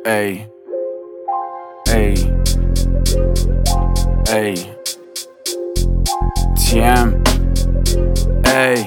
ای ای ای تیم ای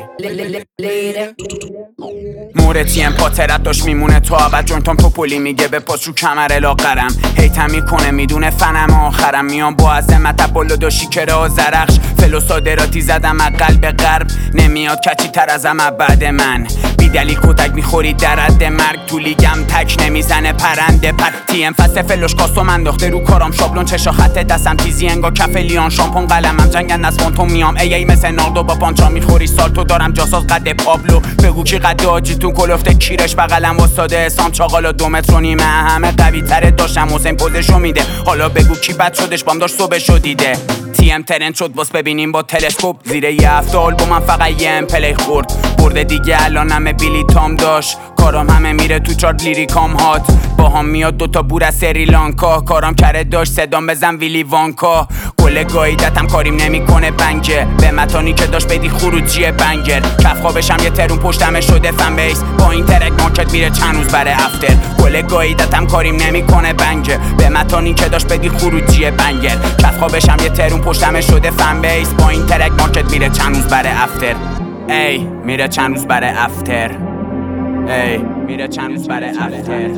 مور تیم پاترت داشت میمونه تا ابد جونتام توپولی میگه به پاس رو کمر لاغرم هیتم میکنه میدونه فنم آخرم میام با عظمت بالا دو شیکره و زرخش فلو صادراتی زدم از قلب غرب نمیاد کچی تر ازم بعد من بیدلیل کتک میخوری در حد مرگ تو لیگم تک نمیزنه پرنده پر تیم فسته فلوش کاستوم انداخته رو کارام شابلون چشا خط دستم تیزی انگا کف لیان شامپون قلمم جنگن از فانتوم میام ای مثل ناردو با پانچا میخوری سالتو دارم جاساز قد پابلو بگو کی قد آجیتون کلفته کیرش بغلم واساده اسام چاقالا 2 متر و نیمه همه قوی تره داشتم حسین پوزشو میده حالا بگو کی بد شدش بام داشت صبحشو دیده تیم ترند شد باز ببینیم با تلسکوپ زیر یه هفته آلبومم فقط یه پلی خورد برده دیگه الان همه بیلی تام داشت کارام همه میره تو چارت لیریکام هات با هم میاد دوتا بور از سریلانکا کارام کره داشت صدام بزن ویلی وانکا کل گاییدتم کاریم نمیکنه بنگه به متانی که داشت بدی خروجی بنگر کف خوابشم یه ترون پشتمه شده فن بیس با این ترک مارکت میره چند روز بره افتر کل گاییدتم کاریم نمیکنه بنگه به متانی که داشت بدی خروجی بنگر کف خوابشم یه ترون پشتمه شده فن بیس با این ترک مارکت میره چند روز بره افتر ای میره چند روز بره افتر ای میره چند روز بره افتر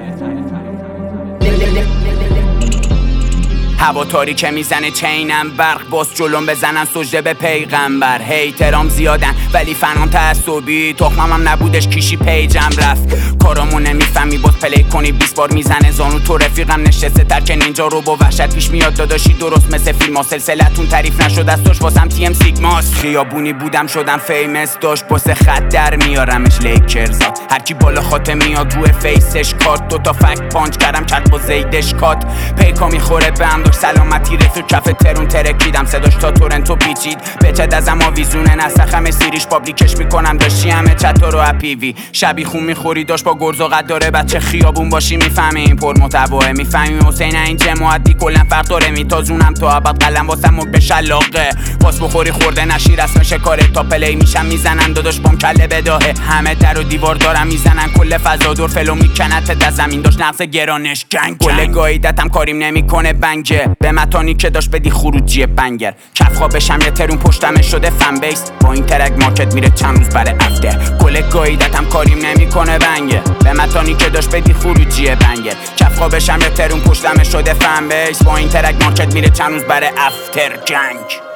هوا تاریکه میزنه چینم برق باز جلوم بزنن سجده به پیغمبر هیترام زیادن ولی فنان تعصبی تخمم نبودش کیشی پیجم رفت کارامو نمیفهمی باز پلی کنی 20 بار میزنه زانو تو رفیقم نشسته ترک نینجا رو با وحشت پیش میاد داداشی درست مثل فیلم ها سلسلتون تعریف نشد از توش واسم تیم سیگماست خیابونی بودم شدم فیمس داشت باسه خط در میارمش لیکرزات هرکی بالا خاطر میاد روی فیسش کات دوتا فک پانچ کردم چت با زیدش کات پیکا میخوره به هم سلامتی رفیق کف ترون ترکیدم صداش تا تورنتو پیچید بچد ازم آویزونه نسخم سیریش پابلیکش میکنم داشتی همه چطور و اپیوی شبی خون میخوری داشت با گرز و قد داره بچه خیابون باشی میفهمی این پر متباهه میفهمی حسین این جماعتی کلن فرق داره میتازونم تو ابد قلم واسم مک به شلاقه پاس بخوری خورده نشی رسمش کاره تا پلی میشم میزنن داداش بام کله بداهه همه در و دیوار دارم میزنن کل فضا دور فلو میکنت از زمین داشت نقص گرانش جنگ کل گاییدتم کاریم نمیکنه بنگه به متانی که داشت بدی خروجی بنگر کف خوابشم یه ترون پشتمه شده فن بیس با این ترک مارکت میره چند روز بره افتر کل گاییدتم کاریم نمیکنه بنگه به متانی که داشت بدی خروجی بنگر کف خوابشم یه ترون پشتمه شده فن بیس با این ترک مارکت میره چند روز بره افتر جنگ